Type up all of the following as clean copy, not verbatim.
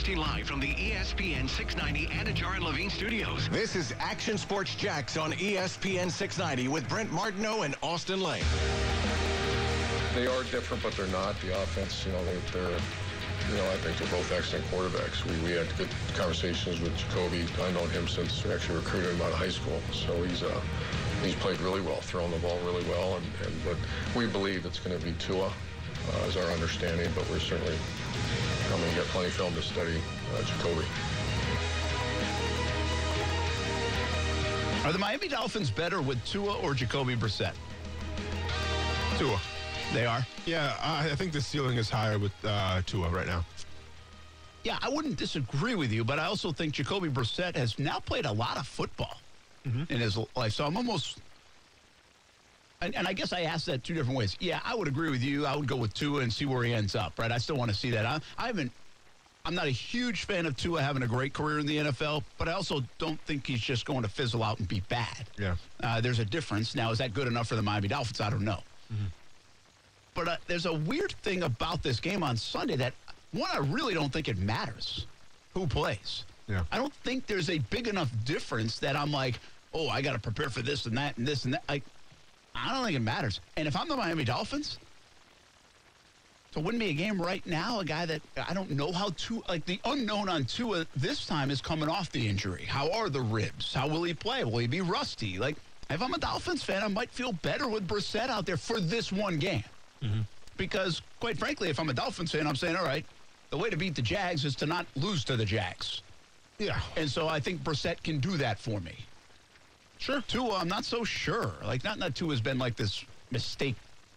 Broadcasting live from the ESPN 690 Anajar and Levine studios. This is Action Sports Jax on ESPN 690 with Brent Martineau and Austin Lane. They are different, but they're not. The offense, they're I think they're both excellent quarterbacks. We had good conversations with Jacoby. I've known him since we actually recruited him out of high school. So he's played really well, thrown the ball really well, but we believe it's going to be Tua, is our understanding, but we're certainly going to get plenty of film to study Jacoby. Are the Miami Dolphins better with Tua or Jacoby Brissett? Tua. They are? Yeah, I think the ceiling is higher with Tua right now. Yeah, I wouldn't disagree with you, but I also think Jacoby Brissett has now played a lot of football in his life. So I'm almost, and I guess I asked that two different ways. Yeah, I would agree with you. I would go with Tua and see where he ends up, right? I still want to see that. I'm not a huge fan of Tua having a great career in the NFL, but I also don't think he's just going to fizzle out and be bad. Yeah. There's a difference. Now, is that good enough for the Miami Dolphins? I don't know. But there's a weird thing about this game on Sunday that, one, I really don't think it matters who plays. Yeah. I don't think there's a big enough difference that I'm like, oh, I got to prepare for this and that and this and that. I don't think it matters. And if I'm the Miami Dolphins, to win me a game right now, a guy that I don't know how to, like the unknown on Tua this time is coming off the injury. How are the ribs? How will he play? Will he be rusty? Like, if I'm a Dolphins fan, I might feel better with Brissett out there for this one game. Because, quite frankly, if I'm a Dolphins fan, I'm saying, all right, the way to beat the Jags is to not lose to the Jags. Yeah. And so I think Brissett can do that for me. Sure. Tua, I'm not so sure. Like, not Tua's been like this mistake,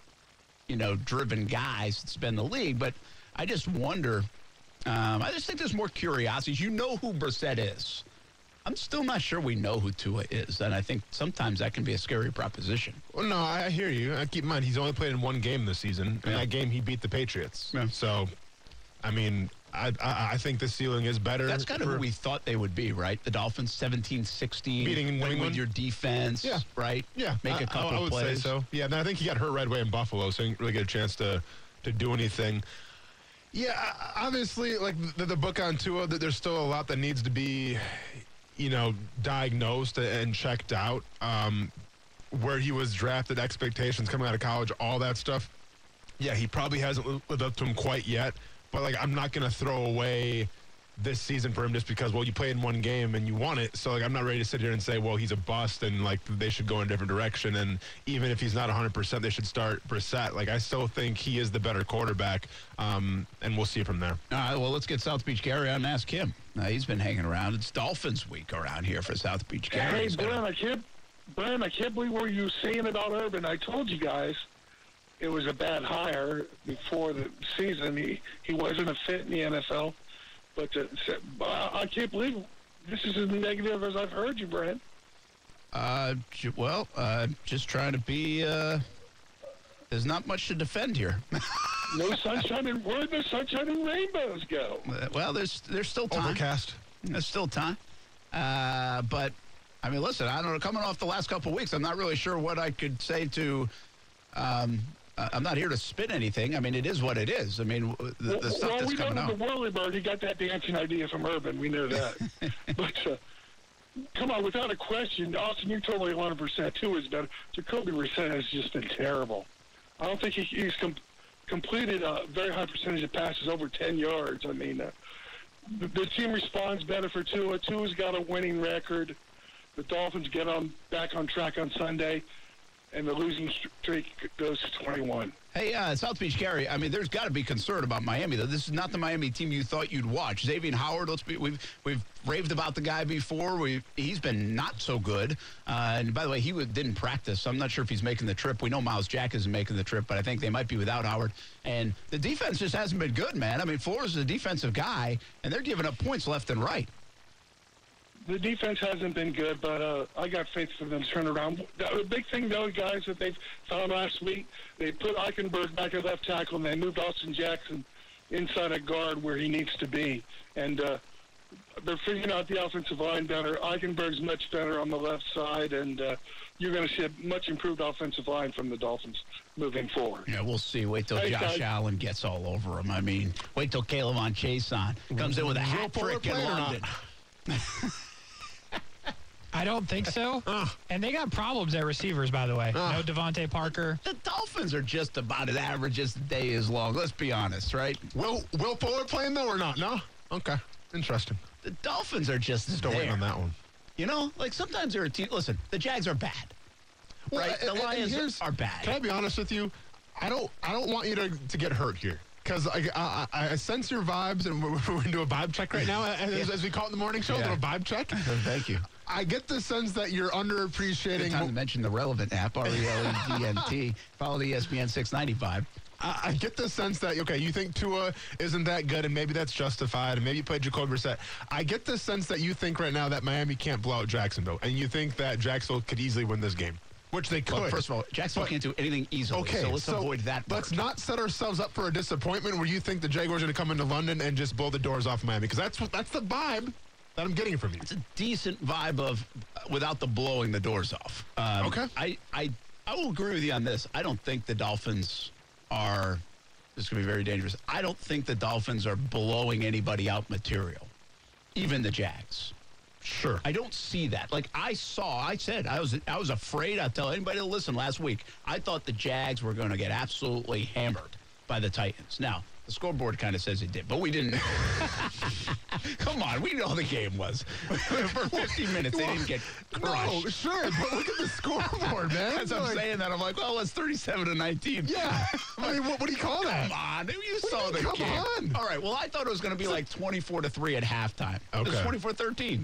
driven guy since been in the league, but I just wonder. I just think there's more curiosities. You know who Brissett is. I'm still not sure we know who Tua is, and I think sometimes that can be a scary proposition. Well, no, I hear you. Keep in mind, he's only played in one game this season. In that game, he beat the Patriots. Yeah. So, I mean, I think the ceiling is better. That's kind of who we thought they would be, right? The Dolphins, 17-16. Beating New winning England. with your defense, right? Yeah. Make a couple I would plays. say so. Yeah, and I think he got hurt right away in Buffalo, so he didn't really get a chance to do anything. Yeah, obviously, like the book on Tua, there's still a lot that needs to be diagnosed and checked out. Where he was drafted, expectations coming out of college, all that stuff. Yeah, he probably hasn't lived up to him quite yet. But, I'm not going to throw away this season for him just because, you played in one game and you won it. So, I'm not ready to sit here and say, he's a bust and, they should go in a different direction. And even if he's not 100%, they should start Brissett. I still think he is the better quarterback, and we'll see from there. All right, well, let's get South Beach Gary on and ask him. He's been hanging around. It's Dolphins week around here for South Beach Gary. Hey, Brent, I can't believe what you were saying about Urban. I told you guys it was a bad hire before the season. He wasn't a fit in the NFL. But I can't believe this is as negative as I've heard you, Brent. Just trying to be, there's not much to defend here. No sunshine, and where'd the sunshine and rainbows go? Well, there's still time. Overcast. There's still time. But, I mean, listen, I don't know, coming off the last couple of weeks, I'm not really sure what I could say to, I'm not here to spin anything. I mean, it is what it is. I mean, the stuff that's coming out. We know the Whirlybird, he got that dancing idea from Urban. We know that. But, come on, without a question, Austin, you're totally 100% too is better. Jacoby Brissett has just been terrible. I don't think he's completed a very high percentage of passes over 10 yards. I mean, the team responds better for Tua. Tua's got a winning record. The Dolphins get back on track on Sunday, and the losing streak goes to 21. Hey, South Beach Gary, I mean, there's got to be concern about Miami, though. This is not the Miami team you thought you'd watch. Xavier Howard, we've raved about the guy before. He's been not so good. And by the way, he didn't practice, so I'm not sure if he's making the trip. We know Miles Jack isn't making the trip, but I think they might be without Howard. And the defense just hasn't been good, man. I mean, Flores is a defensive guy, and they're giving up points left and right. The defense hasn't been good, but I got faith for them to turn around. The big thing, though, guys, that they found last week, they put Eichenberg back at left tackle, and they moved Austin Jackson inside a guard where he needs to be. And They're figuring out the offensive line better. Eichenberg's much better on the left side, and you're going to see a much improved offensive line from the Dolphins moving forward. Yeah, we'll see. Wait till Josh Allen gets all over him. I mean, wait till K'Lavon Chaisson comes in with a hat trick in London. I don't think so. And they got problems at receivers, by the way. No Devontae Parker. The Dolphins are just about as average as the day is long. Let's be honest, right? Will Fuller playing, though, or not? No? Okay. Interesting. The Dolphins are just Still waiting on that one. You know, like sometimes they're a team. Listen, the Jags are bad. Right? The Lions are bad. Can I be honest with you? I don't want you to get hurt here. Because I sense your vibes, and we're going to do a vibe check right now, as we call it in the morning show, a little vibe check. Thank you. I get the sense that you're underappreciating. Good time to mention the relevant app, RELEDNT. Follow the ESPN 690 vibe. I get the sense that, okay, you think Tua isn't that good, and maybe that's justified, and maybe you play Jacoby Brissett. I get the sense that you think right now that Miami can't blow out Jacksonville, and you think that Jacksonville could easily win this game, which they could. Well, first of all, Jacksonville can't do anything easily, so let's avoid that. Let's not set ourselves up for a disappointment where you think the Jaguars are going to come into London and just blow the doors off Miami, because that's the vibe that I'm getting from you. It's a decent vibe of without the blowing the doors off. Okay. I will agree with you on this. I don't think the Dolphins are, this is going to be very dangerous. I don't think the Dolphins are blowing anybody out material, even the Jags. Sure. I don't see that. Like I said, I was afraid. I'll tell anybody to listen last week. I thought the Jags were going to get absolutely hammered by the Titans. Now, the scoreboard kind of says it did, but we didn't. Come on, we know how the game was. For 50 minutes, they didn't get crushed. No, sure, but look at the scoreboard, man. As I'm saying that, I'm like, well, it's 37-19. Yeah. I mean, what do you call that? Come on, you saw the game. Come on. All right, well, I thought it was going to be like 24-3 at halftime. Okay. It was 24-13.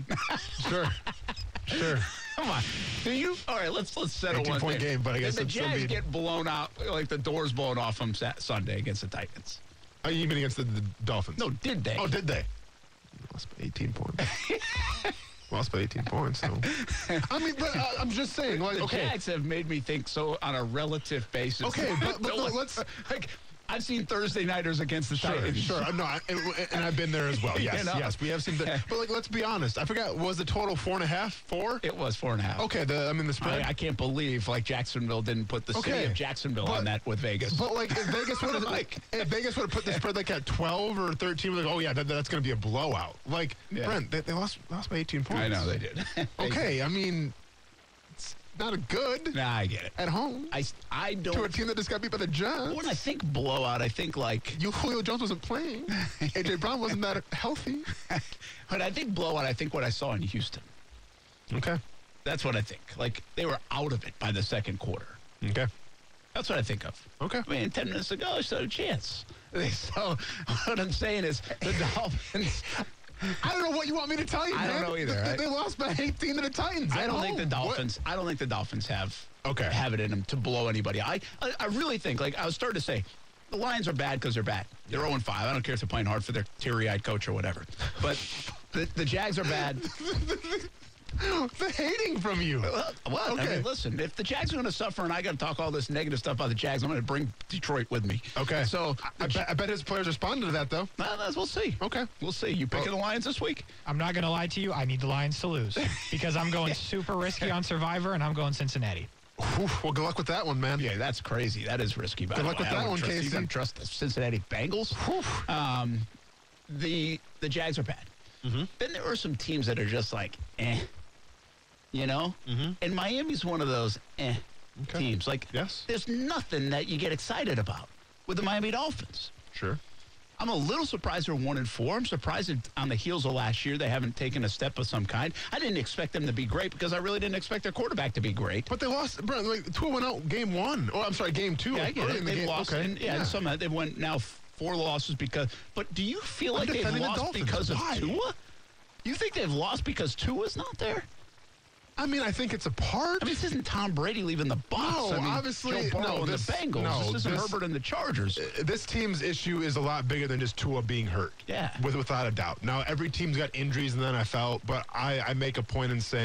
Sure. Come on. All right, let's settle one 18-point game, but I guess the it's Jags get blown out, like the doors blown off them Sunday against the Titans. Oh, you mean against the Dolphins? No, did they? Oh, did they? Lost by 18 points. Lost by 18 points, so. I mean, but I'm just saying, like, the Jags have made me think so on a relative basis. Okay, but let's. Like, I've seen Thursday nighters against the Titans. Sure. No, and I've been there as well. Yes, yes, we have seen that. But like, let's be honest. I forgot. Was the total 4.5? 4? It was 4.5. Okay. The spread. I can't believe Jacksonville didn't put the city of Jacksonville on that with Vegas. But like, if Vegas would have put the spread like at 12 or 13, we're like, oh yeah, that's going to be a blowout. Like, Brent, they lost by 18 points. I know they did. Okay, I mean. Not a good. Nah, I get it. At home. I don't. To a team that just got beat by the Jets. When I think blowout, I think like. Julio Jones wasn't playing. A.J. Brown wasn't that healthy. But I think blowout, I think what I saw in Houston. Okay. That's what I think. Like, they were out of it by the second quarter. Okay. That's what I think of. Okay. I mean, 10 minutes ago, I stood a chance. So what I'm saying is the Dolphins. I don't know what you want me to tell you, man. I don't know either. They lost by 18 to the Titans. I don't think the Dolphins have it in them to blow anybody. I really think, like I was starting to say, the Lions are bad because they're bad. They're 0-5. I don't care if they're playing hard for their teary-eyed coach or whatever. But the Jags are bad. The hating from you. Well, okay. I mean, listen, if the Jags are going to suffer and I got to talk all this negative stuff about the Jags, I'm going to bring Detroit with me. Okay. So I bet his players responded to that, though. We'll see. Okay. We'll see. You picking the Lions this week? I'm not going to lie to you. I need the Lions to lose because I'm going super risky on Survivor, and I'm going Cincinnati. Well, good luck with that one, man. Yeah, that's crazy. That is risky. Good luck with that one, Casey. You don't trust the Cincinnati Bengals? The Jags are bad. Mm-hmm. Then there are some teams that are just like, you know? Mm-hmm. And Miami's one of those teams. Like, there's nothing that you get excited about with the Miami Dolphins. Sure. I'm a little surprised they're 1-4. I'm surprised that on the heels of last year they haven't taken a step of some kind. I didn't expect them to be great because I really didn't expect their quarterback to be great. But they lost. Brent, like, Tua went out game 1. Oh, I'm sorry, game 2. Yeah, I get it. They've lost. Okay. And some they went now 4 losses because. But do you feel like they've lost because of Tua? You think they've lost because Tua's not there? I mean, I think it's a part. I mean, this isn't Tom Brady leaving the Bucs. No, I mean, obviously, Joe Burrow and the Bengals. This isn't Herbert and the Chargers. This team's issue is a lot bigger than just Tua being hurt. Yeah. Without a doubt. Now, every team's got injuries in the NFL, but I make a point in saying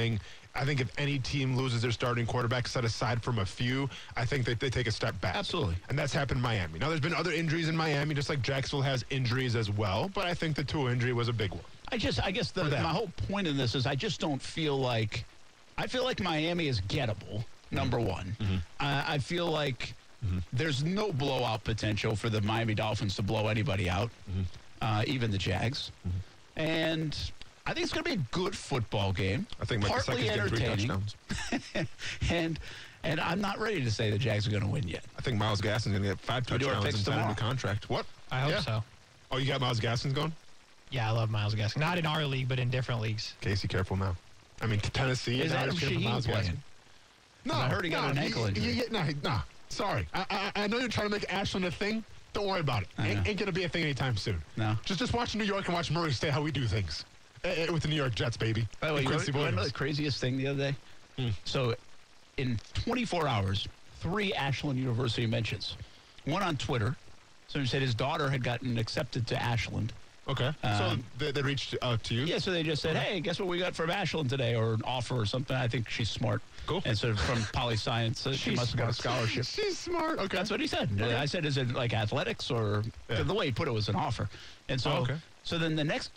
I think if any team loses their starting quarterback, set aside from a few, I think that they take a step back. Absolutely. And that's happened in Miami. Now, there's been other injuries in Miami, just like Jacksonville has injuries as well, but I think the Tua injury was a big one. I guess my whole point in this is I just don't feel like Miami is gettable, number one. I feel like there's no blowout potential for the Miami Dolphins to blow anybody out, even the Jags. And I think it's going to be a good football game. I think Mike partly Gesicki's getting 3 entertaining. touchdowns. and I'm not ready to say the Jags are going to win yet. I think Myles Gaskin's going to get 5 We do our touchdowns picks and sign a new tomorrow. contract. What? I hope so. Oh, you got Myles Gaskin going? Yeah, I love Myles Gaskin. Not in our league, but in different leagues. Casey, careful now. I mean, Tennessee Is now Adam just gonna put Shaheen Myles playing? Gaskin. No, I heard he got an ankle injury. No. Sorry. I know you're trying to make Ashland a thing. Don't worry about it. Ain't going to be a thing anytime soon. No. Just watch New York and watch Murray State how we do things. With the New York Jets, baby. By the way, And you Quincy know Williams. the craziest thing the other day? So in 24 hours, 3 Ashland University mentions. One on Twitter. Somebody said his daughter had gotten accepted to Ashland. Okay. So they reached out to you? Yeah, so they just said, hey, guess what we got from Ashland today, or an offer or something. I think she's smart. Cool. And so from Poli-Science, she must have got a scholarship. She's smart. Okay. That's what he said. I said, is it like athletics or the way he put it was an offer. And so, so then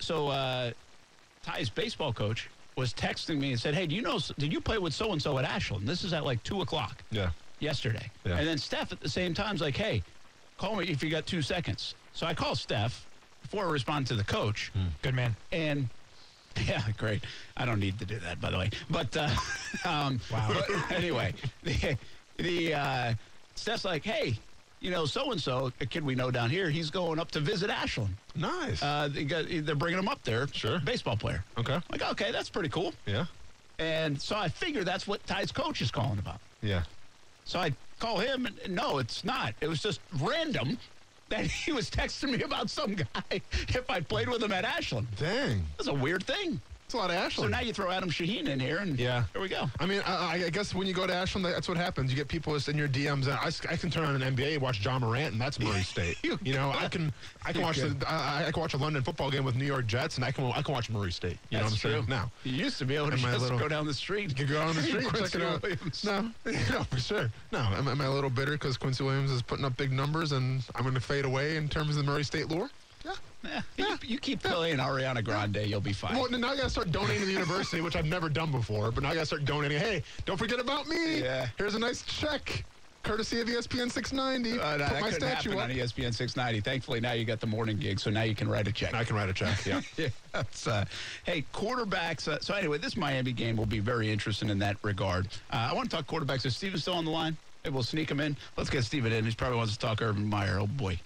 Ty's baseball coach was texting me and said, hey, did you play with so-and-so at Ashland? This is at like 2:00 yesterday. Yeah. And then Steph at the same time is like, hey, call me if you got 2 seconds. So I call Steph before I respond to the coach. Good man. And yeah, great. I don't need to do that, by the way. But Wow. But anyway, the Steph's like, hey, so-and-so, a kid we know down here, he's going up to visit Ashland. Nice. They're bringing him up there. Sure. Baseball player. Okay. Like, okay, that's pretty cool. Yeah. And so I figure that's what Ty's coach is calling about. Yeah. So I call him, and no, it's not. It was just random that he was texting me about some guy if I played with him at Ashland. Dang. That's a weird thing. It's a lot of So Ashland. now you throw Adam Shaheen in here, and here we go. I mean, I guess when you go to Ashland, that's what happens. You get people just in your DMs. And I can turn on an NBA and watch John Morant, and that's Murray State. I can watch I can watch a London football game with New York Jets, and I can watch Murray State. You know what I'm saying? Now You used to be able to just go down the street. you can go on the street, check Quincy it out. Williams. No, for sure. No, am I a little bitter because Quincy Williams is putting up big numbers, and I'm going to fade away in terms of the Murray State lure? Yeah. You keep playing Ariana Grande, you'll be fine. Well, now I got to start donating to the university, which I've never done before. But now I got to start donating. Hey, don't forget about me. Yeah. Here's a nice check, courtey of ESPN 690. No, Put that my couldn't statue happen up. on ESPN 690. Thankfully, now you got the morning gig, so now you can write a check. I can write a check. Yeah. Yeah, hey, quarterbacks. So anyway, this Miami game will be very interesting in that regard. I want to talk quarterbacks. Is Steven still on the line? Maybe we'll sneak him in. Let's get Steven in. He probably wants to talk Urban Meyer. Oh, boy.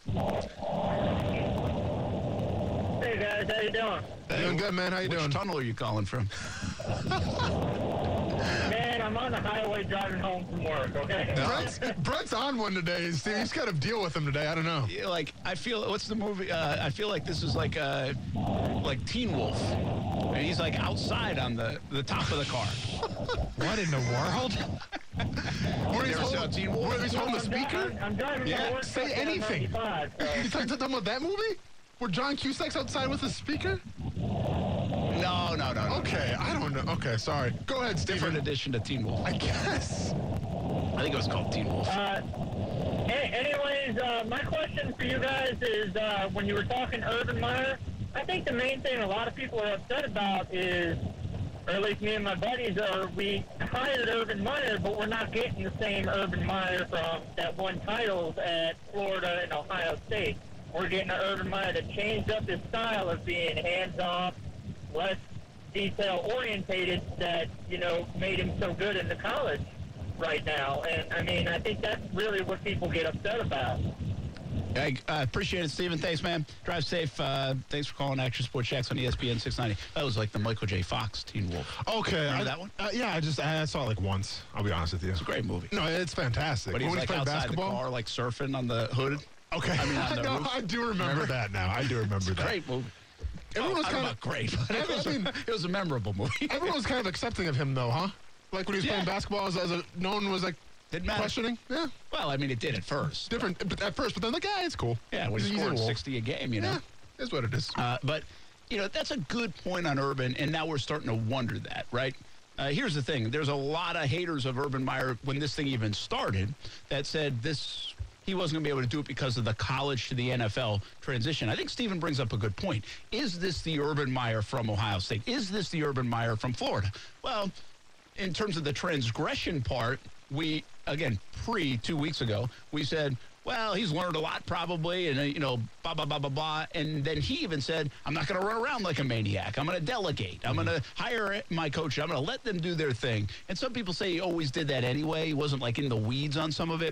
Hey guys, how you doing? Doing good, man. How you Which doing? tunnel are you calling from? Man, I'm on the highway driving home from work, okay? Brett's on one today. Steve, you just got to deal with him today. I don't know. Yeah, like, I feel, what's the movie? I feel like this is like Teen Wolf. And he's like outside on the top of the car. What in the world? Where You ever saw Teen Wolf? Where he's holding the speaker? I'm driving Yeah, from work. say truck down anything. 95, so. You talking about that movie? Where John Cusack's outside with a speaker? No. Okay, I don't know. Okay, sorry. Go ahead, Different Steven. edition to Teen Wolf. I guess. I think it was called Teen Wolf. Anyways, my question for you guys is, when you were talking Urban Meyer, I think the main thing a lot of people are upset about is, or at least me and my buddies are, we hired Urban Meyer, but we're not getting the same Urban Meyer from that won titles at Florida and Ohio State. We're getting an Urban Meyer that changed up his style of being hands-off, less detail-orientated that, made him so good in the college right now. And, I mean, I think that's really what people get upset about. I appreciate it, Steven. Thanks, man. Drive safe. Thanks for calling Action Sports Jacks on ESPN 690. That was like the Michael J. Fox Teen Wolf. Okay. Remember that one? Yeah, I saw it like once. I'll be honest with you. It's a great movie. No, it's fantastic. But he's When like playing outside basketball? the car, like surfing on the hood. Okay. I mean, on the roof. I do remember that now. I do remember that. Great movie. Everyone was I don't know kind about great, but it was a memorable movie. Everyone was kind of accepting of him, though, huh? Like when he was playing basketball, no one was like Didn't matter. questioning. Yeah, Well, I mean, it did at first. different at first, but then like, it's cool. Yeah, when He's he a scored Wolf. 60 a game, Yeah, is what it is. But, that's a good point on Urban, and now we're starting to wonder that, right? Here's the thing. There's a lot of haters of Urban Meyer when this thing even started that said he wasn't going to be able to do it because of the college to the NFL transition. I think Stephen brings up a good point. Is this the Urban Meyer from Ohio State? Is this the Urban Meyer from Florida? Well, in terms of the transgression part, we, again, 2 weeks ago, we said, well, he's learned a lot probably, and, blah, blah, blah, blah, blah. And then he even said, I'm not going to run around like a maniac. I'm going to delegate. I'm going to hire my coach. I'm going to let them do their thing. And some people say he always did that anyway. He wasn't, like, in the weeds on some of it.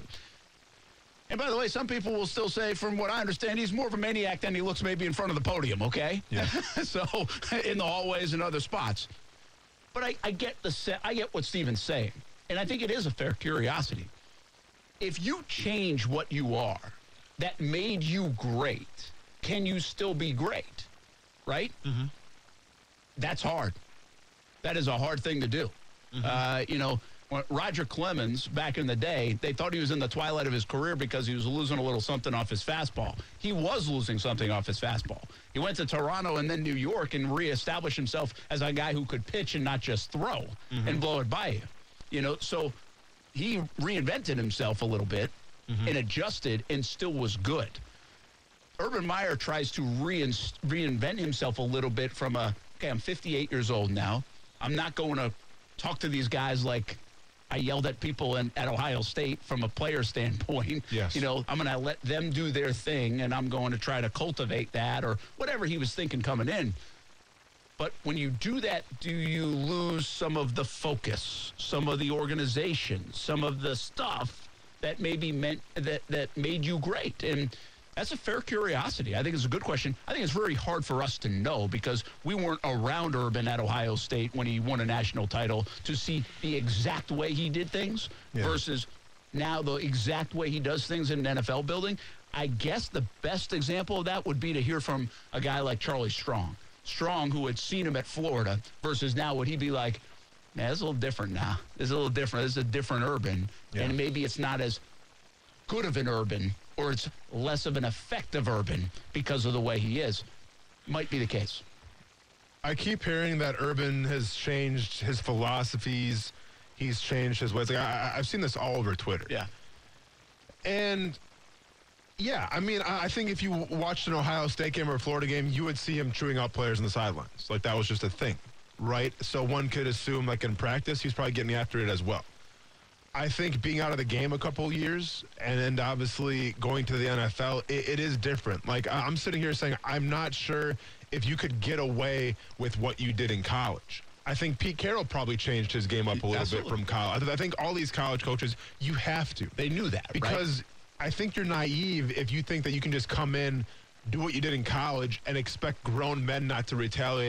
And by the way, some people will still say, from what I understand, he's more of a maniac than he looks maybe in front of the podium, okay? Yeah. So, in the hallways and other spots. But I get what Stephen's saying. And I think it is a fair curiosity. If you change what you are that made you great, can you still be great? Right? Mm-hmm. That's hard. That is a hard thing to do. Mm-hmm. Roger Clemens, back in the day, they thought he was in the twilight of his career because he was losing a little something off his fastball. He was losing something off his fastball. He went to Toronto and then New York and reestablished himself as a guy who could pitch and not just throw and blow it by you. So he reinvented himself a little bit and adjusted and still was good. Urban Meyer tries to reinvent himself a little bit from I'm 58 years old now. I'm not going to talk to these guys like I yelled at people at Ohio State from a player standpoint. Yes. I'm going to let them do their thing, and I'm going to try to cultivate that or whatever he was thinking coming in. But when you do that, do you lose some of the focus, some of the organization, some of the stuff that maybe meant that made you great? And that's a fair curiosity. I think it's a good question. I think it's very hard for us to know because we weren't around Urban at Ohio State when he won a national title to see the exact way he did things versus now the exact way he does things in an NFL building. I guess the best example of that would be to hear from a guy like Charlie Strong. Strong, who had seen him at Florida, versus now would he be like, man, it's a little different now. It's a little different. It's a different Urban. Yeah. And maybe it's not as good of an Urban or it's less of an effective Urban because of the way he is. Might be the case. I keep hearing that Urban has changed his philosophies. He's changed his ways. Like I've seen this all over Twitter. Yeah. And yeah, I mean, I think if you watched an Ohio State game or a Florida game, you would see him chewing out players on the sidelines. Like that was just a thing, right? So one could assume, like in practice, he's probably getting after it as well. I think being out of the game a couple years and then obviously going to the NFL, it is different. Like I'm sitting here saying, I'm not sure if you could get away with what you did in college. I think Pete Carroll probably changed his game up a little bit from college. I think all these college coaches, you have to. They knew that, because I think you're naive if you think that you can just come in, do what you did in college, and expect grown men not to retaliate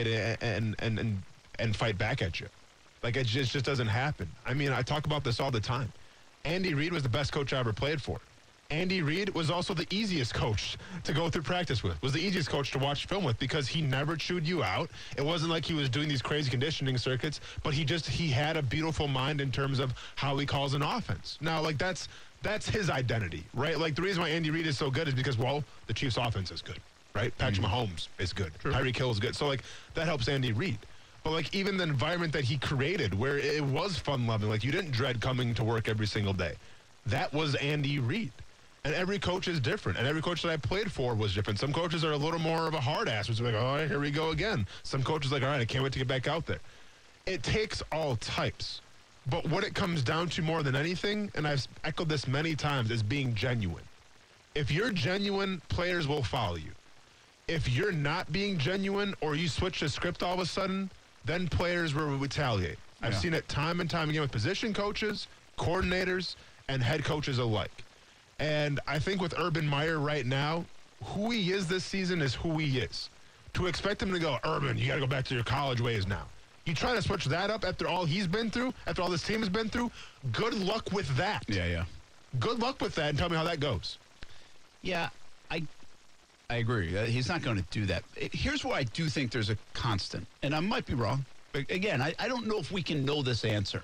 and fight back at you. Like, it just doesn't happen. I mean, I talk about this all the time. Andy Reid was the best coach I ever played for. Andy Reid was also the easiest coach to go through practice with, was the easiest coach to watch film with because he never chewed you out. It wasn't like he was doing these crazy conditioning circuits, but he had a beautiful mind in terms of how he calls an offense. Now, like, that's his identity, right? Like, the reason why Andy Reid is so good is because, well, the Chiefs' offense is good, right? Patrick Mahomes is good. True. Tyreek Hill is good. So, like, that helps Andy Reid. But, like, even the environment that he created where it was fun-loving, like, you didn't dread coming to work every single day. That was Andy Reid. And every coach is different. And every coach that I played for was different. Some coaches are a little more of a hard ass, which is like, oh, here we go again. Some coaches are like, all right, I can't wait to get back out there. It takes all types. But what it comes down to more than anything, and I've echoed this many times, is being genuine. If you're genuine, players will follow you. If you're not being genuine or you switch the script all of a sudden, then players will retaliate. I've seen it time and time again with position coaches, coordinators, and head coaches alike. And I think with Urban Meyer right now, who he is this season is who he is. To expect him to go, Urban, you got to go back to your college ways now. You try to switch that up after all he's been through, after all this team has been through, good luck with that. Yeah. Good luck with that and tell me how that goes. Yeah, I agree. He's not going to do that. Here's where I do think there's a constant, and I might be wrong. But again, I don't know if we can know this answer.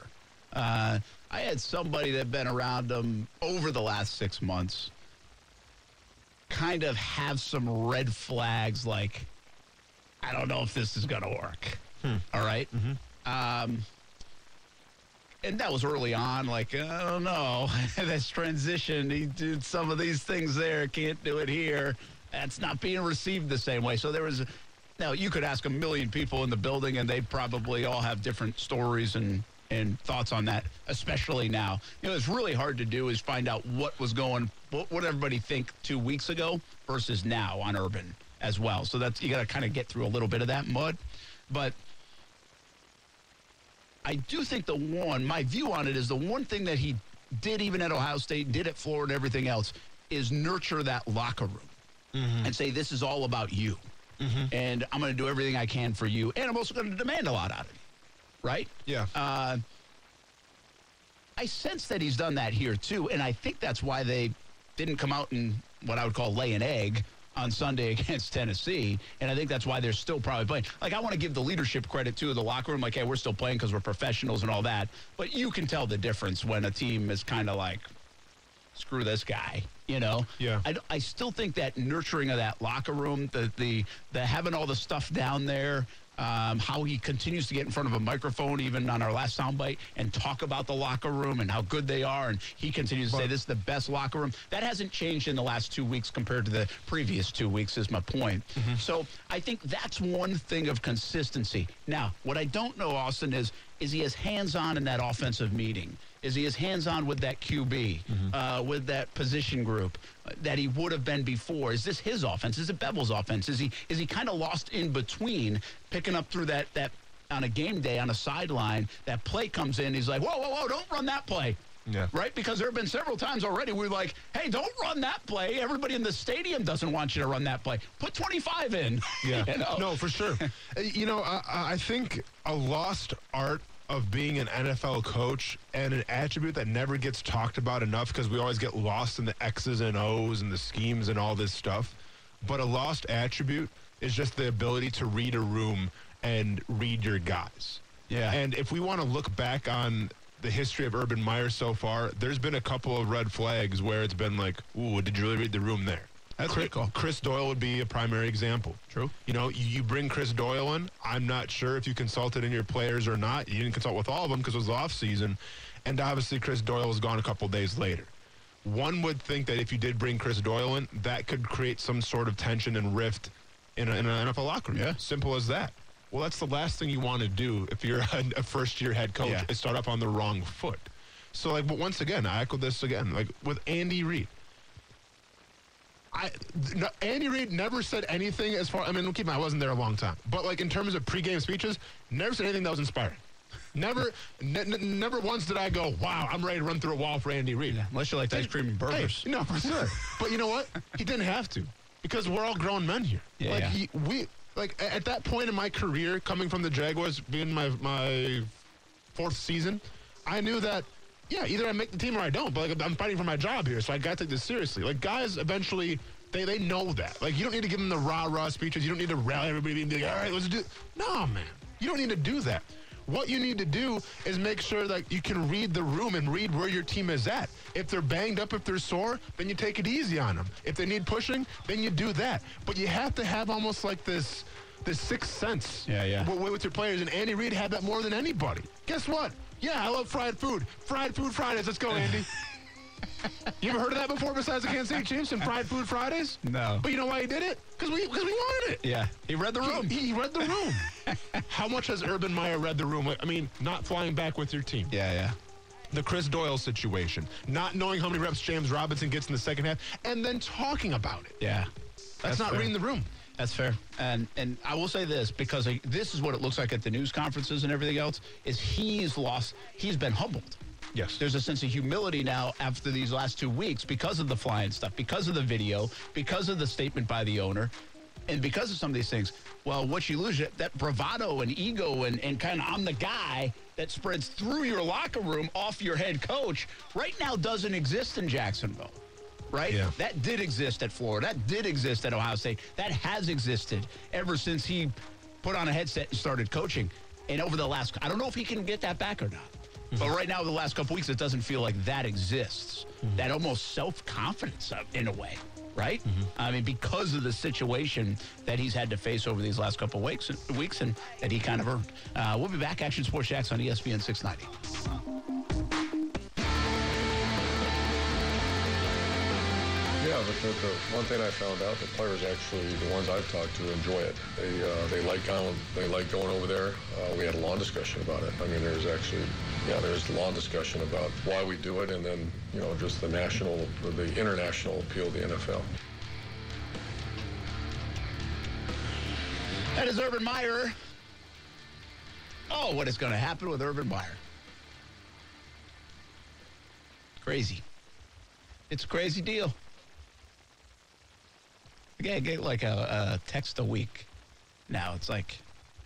I had somebody that had been around him over the last 6 months kind of have some red flags like, I don't know if this is going to work. All right? Mm-hmm. and that was early on, like, I don't know, that's transition. He did some of these things there, can't do it here. That's not being received the same way. So there was, now you could ask a million people in the building, and they'd probably all have different stories and thoughts on that, especially now. You know, it's really hard to do is find out what everybody think 2 weeks ago versus now on Urban as well. So that's, you got to kind of get through a little bit of that mud. But I do think my view on it is the one thing that he did even at Ohio State, did at Florida and everything else, is nurture that locker room and say, this is all about you. And I'm going to do everything I can for you. And I'm also going to demand a lot out of you. Right? Yeah. I sense that he's done that here, too, and I think that's why they didn't come out and what I would call lay an egg on Sunday against Tennessee, and I think that's why they're still probably playing. Like, I want to give the leadership credit, too, of the locker room. Like, hey, we're still playing because we're professionals and all that, but you can tell the difference when a team is kind of like, screw this guy, you know? Yeah. I still think that nurturing of that locker room, the having all the stuff down there, how he continues to get in front of a microphone, even on our last soundbite, and talk about the locker room and how good they are, and he continues to say this is the best locker room. That hasn't changed in the last 2 weeks compared to the previous 2 weeks, is my point. So I think that's one thing of consistency. Now, what I don't know, Austin, is he as hands-on in that offensive meeting? Is he as hands-on with that QB, with that position group that he would have been before? Is this his offense? Is it Bevel's offense? Is he kind of lost in between, picking up through that on a game day on a sideline, that play comes in, he's like, whoa, don't run that play. Yeah. Right? Because there have been several times already we're like, hey, don't run that play. Everybody in the stadium doesn't want you to run that play. Put 25 in. Yeah. You know? No, for sure. You know, I think a lost art of being an NFL coach, and an attribute that never gets talked about enough because we always get lost in the X's and O's and the schemes and all this stuff. But a lost attribute is just the ability to read a room and read your guys. Yeah. And if we want to look back on the history of Urban Meyer so far, there's been a couple of red flags where it's been like, ooh, did you really read the room there? That's a good call. Chris Doyle would be a primary example. True. You know, you bring Chris Doyle in. I'm not sure if you consulted in your players or not. You didn't consult with all of them because it was off season. And obviously Chris Doyle was gone a couple days later. One would think that if you did bring Chris Doyle in, that could create some sort of tension and rift in an NFL locker room. Yeah. Simple as that. Well, that's the last thing you want to do if you're a first-year head coach, is start up on the wrong foot. So, like, but once again, I echo this again, like with Andy Reid. Andy Reid never said anything as far, I mean, keep in mind, I wasn't there a long time, but like in terms of pregame speeches, never said anything that was inspiring. Never once did I go, wow, I'm ready to run through a wall for Andy Reid. Yeah, unless you like ice cream and burgers. Hey, no, for sure. But you know what? He didn't have to, because we're all grown men here. Yeah, Like, at that point in my career, coming from the Jaguars, being my fourth season, I knew that, yeah, either I make the team or I don't, but like, I'm fighting for my job here, so I got to take this seriously. Like, guys eventually, they know that. Like, you don't need to give them the rah-rah speeches. You don't need to rally everybody and be like, all right, let's do it. No, man. You don't need to do that. What you need to do is make sure that you can read the room and read where your team is at. If they're banged up, if they're sore, then you take it easy on them. If they need pushing, then you do that. But you have to have almost like this sixth sense with your players, and Andy Reid had that more than anybody. Guess what? Yeah, I love fried food. Fried Food Fridays. Let's go, Andy. You ever heard of that before besides the Kansas City Chiefs and Fried Food Fridays? No. But you know why he did it? Because we wanted it. Yeah. He read the room. He read the room. How much has Urban Meyer read the room? I mean, not flying back with your team. Yeah. The Chris Doyle situation. Not knowing how many reps James Robinson gets in the second half, and then talking about it. Yeah. That's not fair. reading the room. That's fair. And I will say this, because this is what it looks like at the news conferences and everything else, is he's been humbled. Yes. There's a sense of humility now after these last 2 weeks because of the flying stuff, because of the video, because of the statement by the owner, and because of some of these things. Well, what you lose, that bravado and ego and kind of I'm the guy that spreads through your locker room off your head coach right now doesn't exist in Jacksonville. Right? Yeah. That did exist at Florida. That did exist at Ohio State. That has existed ever since he put on a headset and started coaching. And over the last, I don't know if he can get that back or not. But right now, the last couple weeks, it doesn't feel like that exists. That almost self-confidence in a way, right? I mean, because of the situation that he's had to face over these last couple weeks and that he kind of earned. We'll be back. Action Sports Jacks on ESPN 690. Yeah, but the one thing I found out, the players actually, the ones I've talked to, enjoy it. They like going over there. We had a long discussion about it. I mean, there's a long discussion about why we do it, and then just the international appeal of the NFL. That is Urban Meyer. Oh, what is going to happen with Urban Meyer? Crazy. It's a crazy deal. I get like a text a week now. It's like,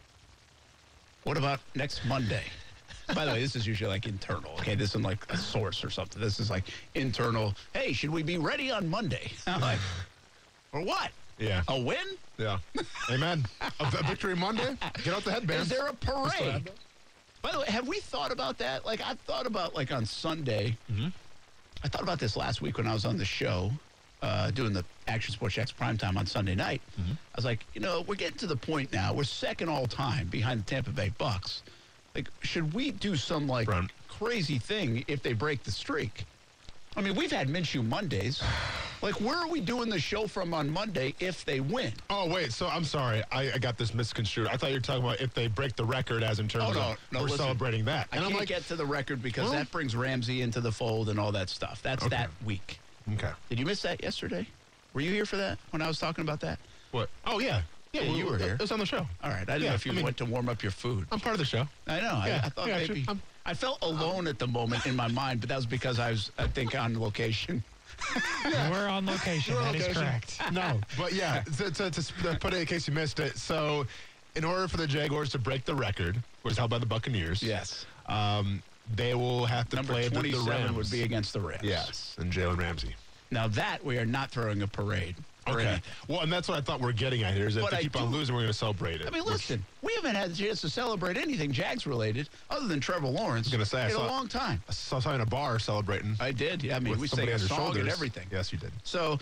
what about next Monday? By the way, this is usually like internal. Okay, this isn't like a source or something. This is like internal. Hey, should we be ready on Monday? I'm like, for what? Yeah. A win? Yeah. Amen. A victory Monday? Get out the headband. Is there a parade? By the way, have we thought about that? Like, I've thought about, like, on Sunday. Mm-hmm. I thought about this last week when I was on the show doing the Action Sports Jax primetime on Sunday night. Mm-hmm. I was like, we're getting to the point now. We're second all time behind the Tampa Bay Bucks. Like, should we do some, like, crazy thing if they break the streak? I mean, we've had Minshew Mondays. Like, where are we doing the show from on Monday if they win? Oh, wait. So, I'm sorry. I got this misconstrued. I thought you were talking about if they break the record as in terms of we're celebrating that. And I can't get to the record because that brings Ramsey into the fold and all that stuff. That's that week. Okay. Did you miss that yesterday? Were you here for that when I was talking about that? What? Oh, yeah. Yeah, you were here. It was on the show. All right. I didn't know if you went to warm up your food. I'm part of the show. I know. Yeah. I thought maybe. I felt alone at the moment in my mind, but that was because I was, I think, on location. We're on location. That is correct. No, but yeah, to put it in case you missed it. So, in order for the Jaguars to break the record, which is held by the Buccaneers, yes, they will have to play Number 27 the Rams. would be against the Rams. Yes, and Jalen Ramsey. Now that we are not throwing a parade. Okay. Well, and that's what I thought we're getting at here, is if they keep on losing, we're going to celebrate it. I mean, listen, we haven't had a chance to celebrate anything Jags-related other than Trevor Lawrence in a long time. I saw in a bar celebrating. I did, yeah. I mean, we sang a song and everything. Yes, you did. So,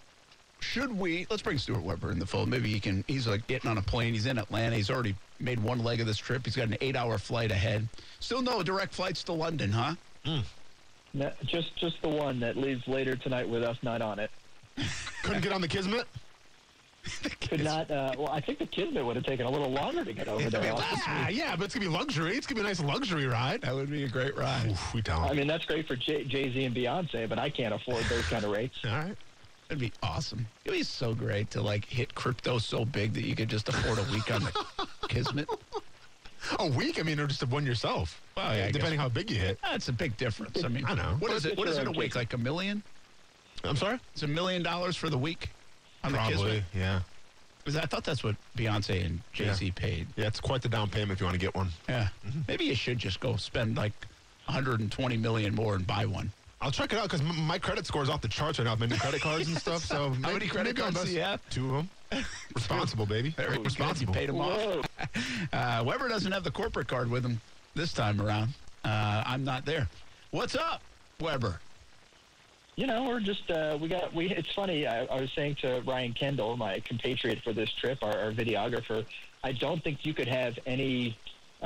let's bring Stuart Weber in the fold. Maybe he's like getting on a plane. He's in Atlanta. He's already made one leg of this trip. He's got an 8-hour flight ahead. Still no direct flights to London, huh? No, just the one that leaves later tonight with us not on it. Couldn't get on the Kismet? Could not. Well, I think the Kismet would have taken a little longer to get over there. Yeah, but it's going to be luxury. It's going to be a nice luxury ride. That would be a great ride. Oof, we don't. I mean, that's great for Jay-Z and Beyonce, but I can't afford those kind of rates. All right. That'd be awesome. It would be so great to, like, hit crypto so big that you could just afford a week on the Kismet. A week? I mean, or just one yourself. Well, yeah, depending how big you hit. That's a big difference. I mean, I know. What is it a week? Like $1 million? I'm sorry? It's $1 million for the week on the Kismet? Probably, yeah. I thought that's what Beyonce and Jay-Z paid. Yeah, it's quite the down payment if you want to get one. Yeah. Mm-hmm. Maybe you should just go spend like $120 million more and buy one. I'll check it out because my credit score is off the charts right now with my new credit cards and stuff. So how many credit cards do you have? 2 of them. Responsible, baby. Very responsible. You paid them off. Weber doesn't have the corporate card with him this time around. I'm not there. What's up, Weber? We're just it's funny. I was saying to Ryan Kendall, my compatriot for this trip, our videographer, I don't think you could have any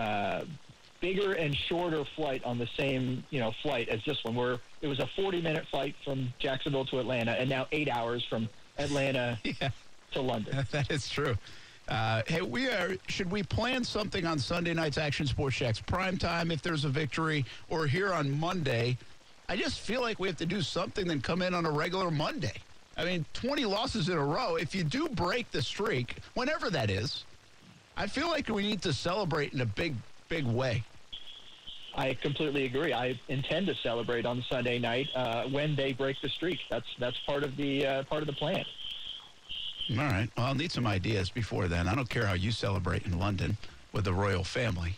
bigger and shorter flight on the same flight as this one. It was a 40-minute flight from Jacksonville to Atlanta, and now 8 hours from Atlanta to London. That is true. Hey, should we plan something on Sunday night's Action Sports Jax primetime if there's a victory, or here on Monday? I just feel like we have to do something than come in on a regular Monday. I mean, 20 losses in a row. If you do break the streak, whenever that is, I feel like we need to celebrate in a big, big way. I completely agree. I intend to celebrate on Sunday night when they break the streak. That's part of the plan. All right. Well, I'll need some ideas before then. I don't care how you celebrate in London with the royal family.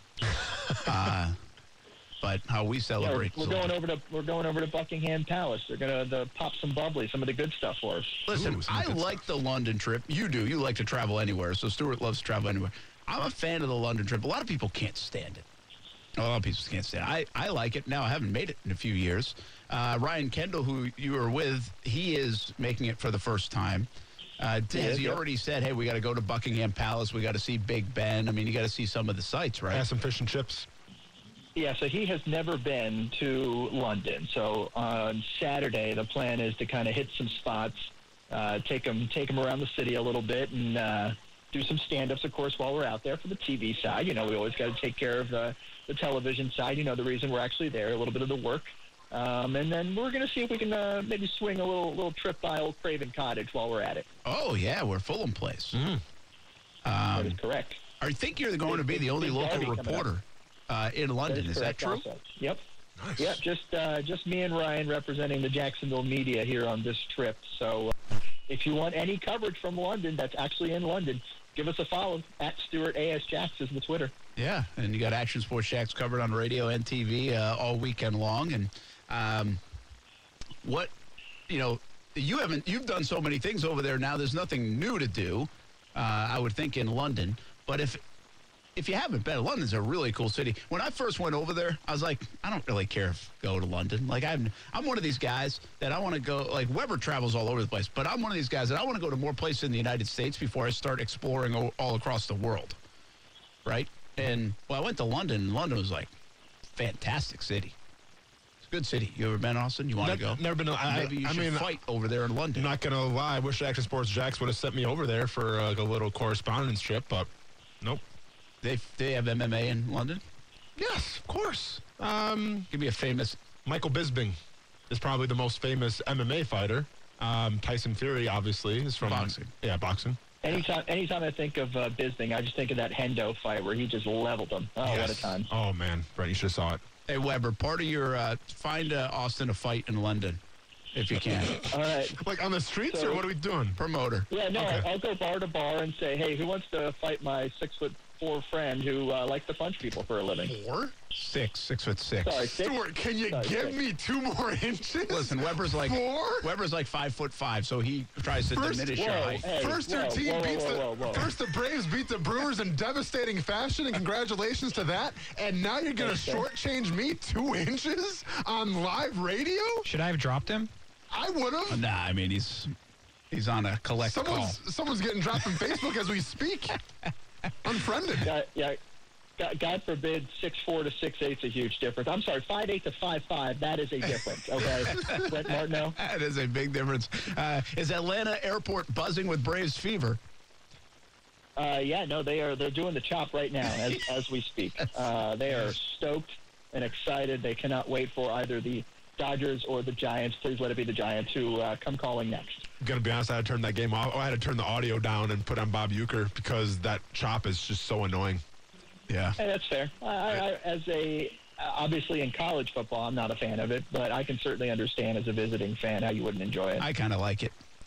But how we celebrate. We're going over to Buckingham Palace. They're going to pop some bubbly, some of the good stuff for us. Listen, I like the London trip. You do. You like to travel anywhere. So Stuart loves to travel anywhere. I'm a fan of the London trip. A lot of people can't stand it. A lot of people can't stand it. I like it. Now, I haven't made it in a few years. Ryan Kendall, who you were with, he is making it for the first time. Has he already said, hey, we got to go to Buckingham Palace. We got to see Big Ben. I mean, you got to see some of the sights, right? Have some fish and chips. Yeah, so he has never been to London. So on Saturday, the plan is to kind of hit some spots take them around the city a little bit and do some stand-ups, of course, while we're out there for the TV side. You know, we always got to take care of the television side. You know, the reason we're actually there, a little bit of the work. And then we're going to see if we can maybe swing a little trip by Old Craven Cottage while we're at it. Oh, yeah, we're Fulham place. That is correct. I think you're going to be the only local reporter in London. Is that true? Also. Yep. Nice. Yep, just me and Ryan representing the Jacksonville media here on this trip. So if you want any coverage from London that's actually in London, give us a follow. At Stuart A.S. Jacks is the Twitter. Yeah, and you got Action Sports Jacks covered on radio and TV all weekend long. And you've done so many things over there now. There's nothing new to do, I would think, in London. But if you haven't been, London's a really cool city. When I first went over there, I was like, I don't really care if I go to London. Like, I'm one of these guys that I want to go, like, Weber travels all over the place, but I'm one of these guys that I want to go to more places in the United States before I start exploring all across the world, right? And, well, I went to London, and London was, like, fantastic city. It's a good city. You ever been, Austin? You want to go? Never been. Maybe you should fight over there in London. I'm not going to lie. I wish Action Sports Jacks would have sent me over there for a little correspondence trip, but nope. They have MMA in London? Yes, of course. Give me a famous. Michael Bisping is probably the most famous MMA fighter. Tyson Fury, obviously, is from boxing. Yeah, boxing. Anytime I think of Bisping, I just think of that Hendo fight where he just leveled him. Oh, yes. What a time. Oh, man. Brett, you should have saw it. Hey, Weber, part of your find Austin a fight in London, if you can. All right. Like on the streets, or what are we doing? Promoter. Yeah, no, Okay. I'll go bar to bar and say, hey, who wants to fight my 6'4" friend who likes to punch people for a living? 6'6". Sorry, 6. Stuart, can you Sorry, give 6. me 2 more inches? Listen, Weber's like 4? Weber's like 5'5", so he tries to diminish your height. Hey, First, your team beats First, the Braves beat the Brewers in devastating fashion, and congratulations to that. And now you're going to shortchange me 2 inches on live radio? Should I have dropped him? I would have. Nah, I mean he's on a collect call. Someone's getting dropped from Facebook as we speak. Unfriended. God forbid 6'4" to 6'8" is a huge difference. I'm sorry, 5'8" to 5'5", that is a difference, okay? Brent Martineau? That is a big difference. Is Atlanta Airport buzzing with Braves fever? Yeah, no, they're doing the chop right now as we speak. They are stoked and excited. They cannot wait for either the Dodgers or the Giants. Please let it be the Giants who come calling next. I'm going to be honest, I had to turn that game off. I had to turn the audio down and put on Bob Uecker because that chop is just so annoying. Yeah. Hey, that's fair. Obviously in college football, I'm not a fan of it, but I can certainly understand as a visiting fan how you wouldn't enjoy it. I kind of like it.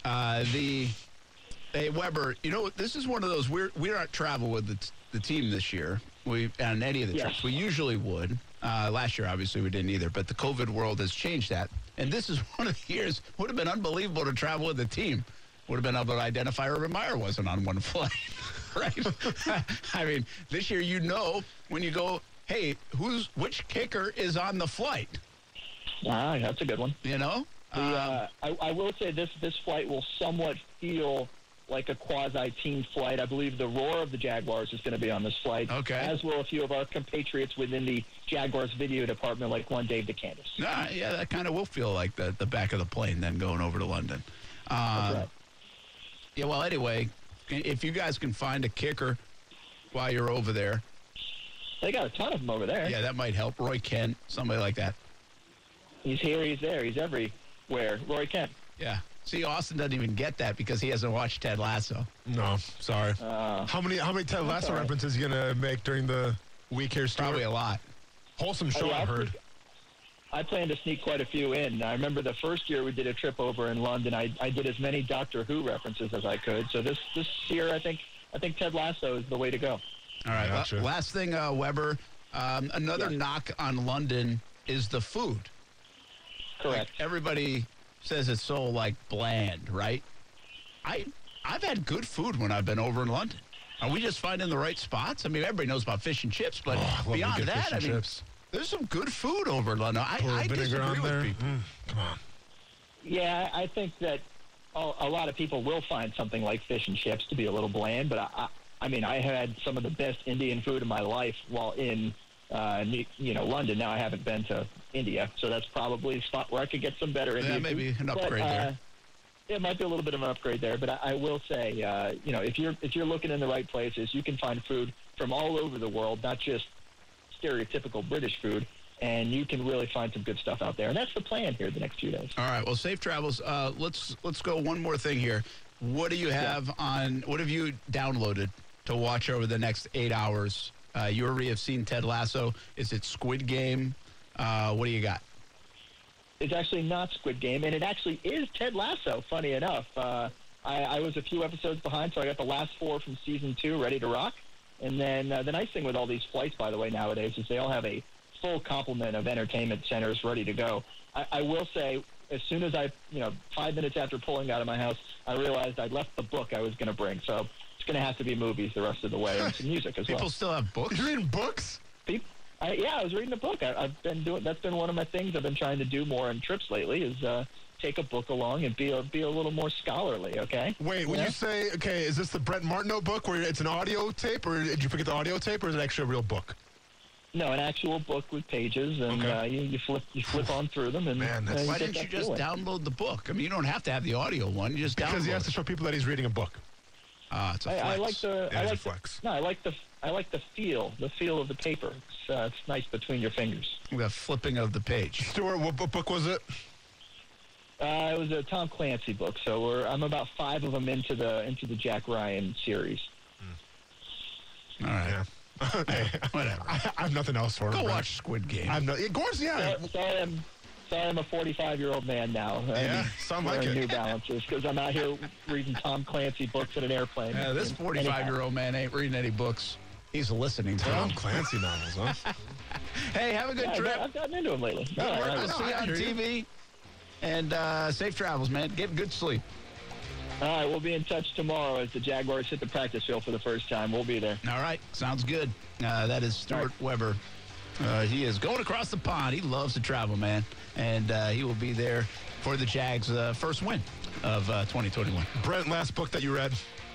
Hey, Weber, you know, this is one of those, we don't travel with the team this year. On any of the trips. We usually would. Last year, obviously, we didn't either, but the COVID world has changed that. And this is one of the years, would have been unbelievable to travel with the team. Would have been able to identify Urban Meyer wasn't on one flight, right? I mean, this year, you know, when you go, hey, which kicker is on the flight? Wow, that's a good one. You know? I will say this flight will somewhat feel like a quasi-team flight. I believe the roar of the Jaguars is going to be on this flight, as will a few of our compatriots within the Jaguars video department, like one Dave DeCandis. Yeah, that kind of will feel like the back of the plane then going over to London. That's right. Yeah, well, anyway, if you guys can find a kicker while you're over there. They got a ton of them over there. Yeah, that might help. Roy Kent, somebody like that. He's here, he's there, he's everywhere. Roy Kent. Yeah. See, Austin doesn't even get that because he hasn't watched Ted Lasso. No, sorry. How many Ted Lasso references are you going to make during the week here, Stuart? Probably a lot. Wholesome show, I heard. I plan to sneak quite a few in. I remember the first year we did a trip over in London, I did as many Doctor Who references as I could. So this year, I think Ted Lasso is the way to go. All right. Gotcha. Last thing, Weber, another knock on London is the food. Correct. Like, everybody says it's so, like, bland, right? I've had good food when I've been over in London. Are we just finding the right spots? I mean, everybody knows about fish and chips, but beyond that, I mean, chips. There's some good food over in London. I disagree with people. Come on. Yeah, I think that a lot of people will find something like fish and chips to be a little bland, but I mean, I had some of the best Indian food in my life while in London. Now I haven't been to India, so that's probably a spot where I could get some better Indian maybe food. an upgrade there. it might be a little bit of an upgrade there, but I will say, if you're looking in the right places, you can find food from all over the world, not just stereotypical British food, and you can really find some good stuff out there. And that's the plan here the next few days. All right. Well, safe travels. Let's go one more thing here. What do you have on? What have you downloaded to watch over the next 8 hours? You already have seen Ted Lasso. Is it Squid Game? What do you got? It's actually not Squid Game, and it actually is Ted Lasso, funny enough. I was a few episodes behind, so I got the last 4 from Season 2 ready to rock. And then the nice thing with all these flights, by the way, nowadays, is they all have a full complement of entertainment centers ready to go. I will say, as soon as 5 minutes after pulling out of my house, I realized I'd left the book I was going to bring. So it's going to have to be movies the rest of the way, and some music as well. People still have books? You're reading books? I was reading a book. I've been doing. That's been one of my things I've been trying to do more on trips lately. Is take a book along and be a little more scholarly. Okay. Wait, when you say is this the Brent Martineau book where it's an audio tape, or did you forget the audio tape, or is it actually a real book? No, an actual book with pages, and you flip on through them. And man, why didn't you just download the book? I mean, you don't have to have the audio one. You just download. Because he has to show people that he's reading a book. It's a flex. I like flex. No, I like the feel of the paper. It's nice between your fingers. The flipping of the page. Stuart, what book was it? It was a Tom Clancy book. So I'm about 5 of them into the Jack Ryan series. All right. Yeah. Okay. Whatever. I have nothing else for him. Go watch Squid Game. Of course, yeah. Sorry, I'm a 45-year-old man now. Sound like it. New Balances because I'm out here reading Tom Clancy books in an airplane. This 45-year-old man ain't reading any books. He's listening to Tom Clancy novels, huh? Hey, have a good trip. I've gotten into them lately. We'll see you on TV. And safe travels, man. Get good sleep. All right, we'll be in touch tomorrow as the Jaguars hit the practice field for the first time. We'll be there. All right, sounds good. That is Stuart Weber. He is going across the pond. He loves to travel, man. And he will be there for the Jags' first win of 2021. Brent, last book that you read?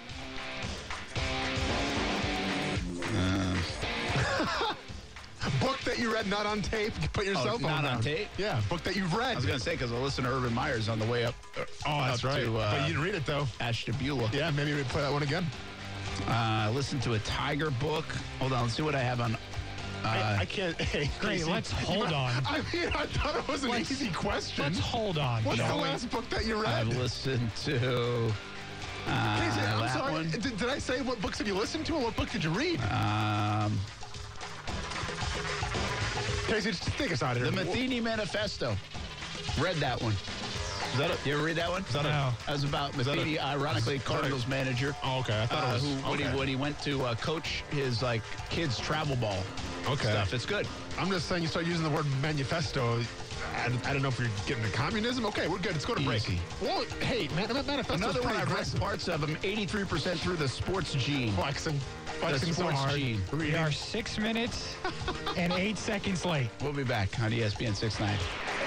Book that you read, not on tape. You put your cell phone not down. On tape? Yeah, book that you've read. I was going to say, because I listened to Urban Meyer's on the way up. That's right. But you didn't read it, though. Ashtabula. Yeah, maybe we play that one again. Listen to a Tiger book. Hold on, let's see what I have on. I can't. Hey, Great, let's hold on. I mean, I thought it was an easy question. Let's hold on. What's the last book that you read? I've listened to I'm that sorry. one. Did I say what books have you listened to, or what book did you read? Casey, just take us out of here. The Matheny Manifesto. Read that one. Is that it? You ever read that one? No. That was about Matheny, ironically, Cardinals manager. Oh, okay. I thought it was. When he went to coach his kids' travel ball stuff. It's good. I'm just saying you start using the word manifesto. I don't know if you're getting to communism. Okay, we're good. Let's go to break. Easy. Well, hey, manifesto. Another one I've read parts of them, 83% through the sports gene. Flexing The so sports hard. gene. We are 6 minutes and 8 seconds late. We'll be back on ESPN 690.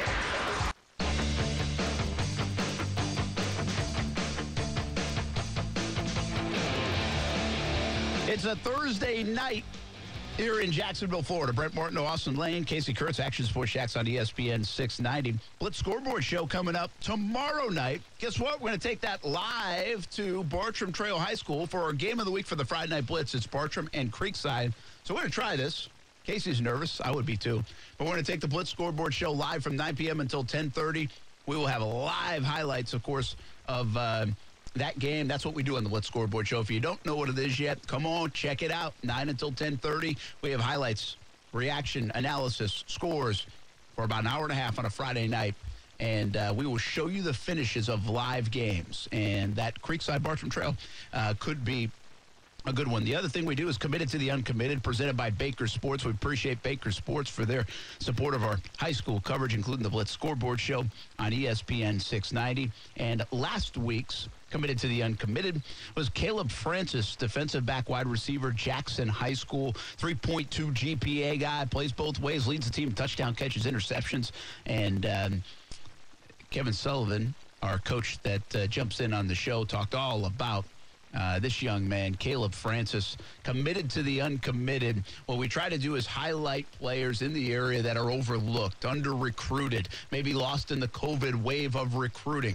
It's a Thursday night here in Jacksonville, Florida. Brent Martineau, Austin Lane, Casey Kurtz, Action Sports Jacks on ESPN 690. Blitz Scoreboard Show coming up tomorrow night. Guess what? We're going to take that live to Bartram Trail High School for our game of the week for the Friday Night Blitz. It's Bartram and Creekside. So we're going to try this. Casey's nervous. I would be too. But we're going to take the Blitz Scoreboard Show live from 9 p.m. until 10:30. We will have live highlights, of course, of that game. That's what we do on the Blitz Scoreboard Show. If you don't know what it is yet, come on, check it out. 9 until 10:30. We have highlights, reaction, analysis, scores for about an hour and a half on a Friday night. And we will show you the finishes of live games. And that Creekside Bartram Trail could be a good one. The other thing we do is Committed to the Uncommitted, presented by Baker Sports. We appreciate Baker Sports for their support of our high school coverage, including the Blitz Scoreboard Show on ESPN 690. And last week's Committed to the Uncommitted was Caleb Francis, defensive back wide receiver, Jackson High School, 3.2 GPA guy, plays both ways, leads the team in touchdown catches, interceptions. And Kevin Sullivan, our coach that jumps in on the show, talked all about this young man, Caleb Francis, committed to the uncommitted. What we try to do is highlight players in the area that are overlooked, under-recruited, maybe lost in the COVID wave of recruiting.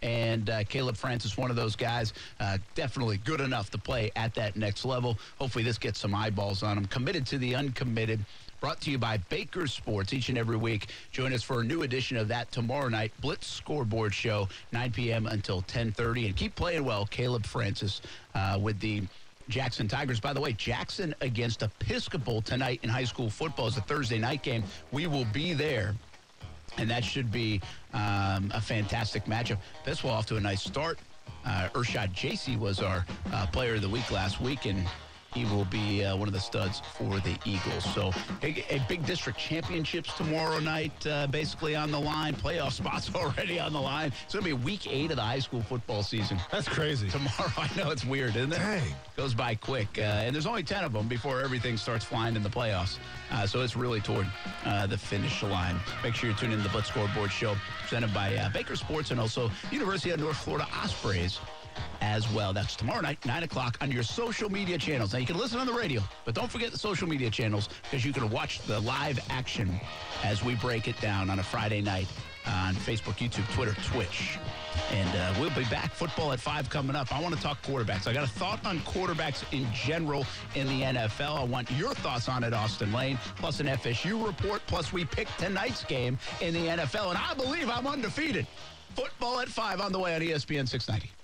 And Caleb Francis, one of those guys, definitely good enough to play at that next level. Hopefully this gets some eyeballs on him. Committed to the uncommitted. Brought to you by Baker Sports each and every week. Join us for a new edition of that tomorrow night. Blitz Scoreboard Show, 9 p.m. until 10:30. And keep playing well, Caleb Francis, with the Jackson Tigers. By the way, Jackson against Episcopal tonight in high school football is a Thursday night game. We will be there, and that should be a fantastic matchup. Episcopal off to a nice start. Urshad Jaycee was our player of the week last week, and he will be one of the studs for the Eagles. So a big district championships tomorrow night, basically on the line. Playoff spots already on the line. It's going to be week 8 of the high school football season. That's crazy. Tomorrow, I know it's weird, isn't it? Dang. Goes by quick. And there's only 10 of them before everything starts flying in the playoffs. So it's really toward the finish line. Make sure you tune in to the Blitz Scoreboard Show, presented by Baker Sports and also University of North Florida Ospreys as well. That's tomorrow night, 9 o'clock, on your social media channels. Now, you can listen on the radio, but don't forget the social media channels, because you can watch the live action as we break it down on a Friday night on Facebook, YouTube, Twitter, Twitch. And we'll be back. Football at 5 coming up. I want to talk quarterbacks. I got a thought on quarterbacks in general in the NFL. I want your thoughts on it, Austin Lane, plus an FSU report, plus we picked tonight's game in the NFL. And I believe I'm undefeated. Football at 5 on the way on ESPN 690.